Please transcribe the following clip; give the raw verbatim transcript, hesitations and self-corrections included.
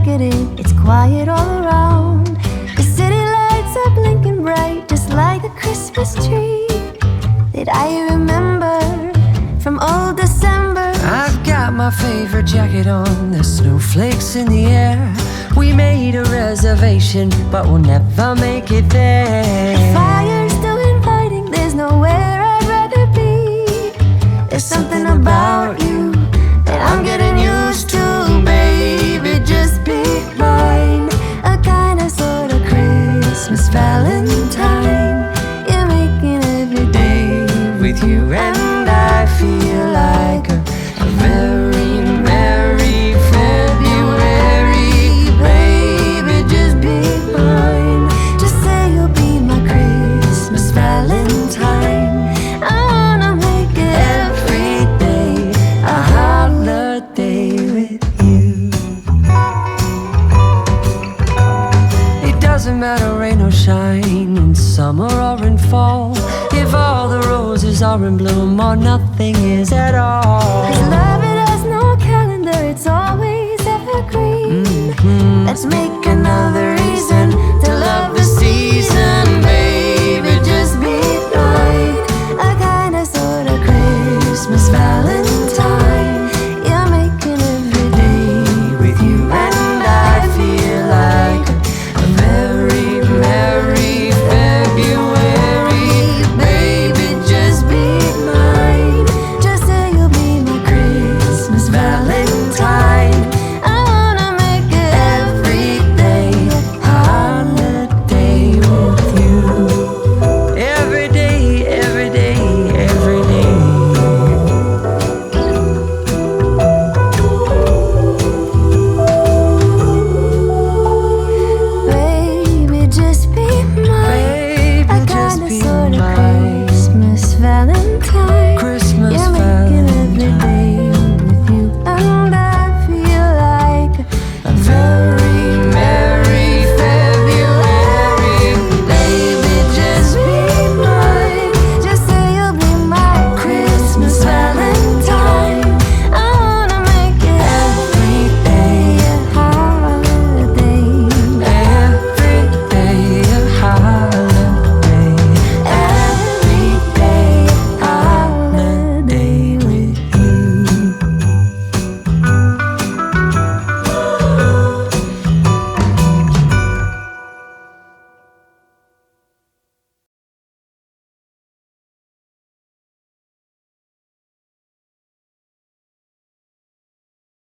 marketed, it's quiet all around. The city lights are blinking bright, just like a Christmas tree that I remember from old December. I've got my favorite jacket on, there's snowflakes in the air. We made a reservation, but we'll never make it there. The fire's still inviting, there's nowhere I'd rather be. There's something about you that I'm getting used to, baby. Just be mine, a kind of sort of Christmas Valentine. You're making every day With you and I feel like a, a very merry February. baby, just be mine. Just say you'll be my Christmas Valentine. I wanna make every day a holiday with you. It doesn't matter, rain or shine, in summer or in fall, if all the roses are in bloom or nothing is at all. 'Cause love, it has no calendar, it's always evergreen. Mhm. Let's make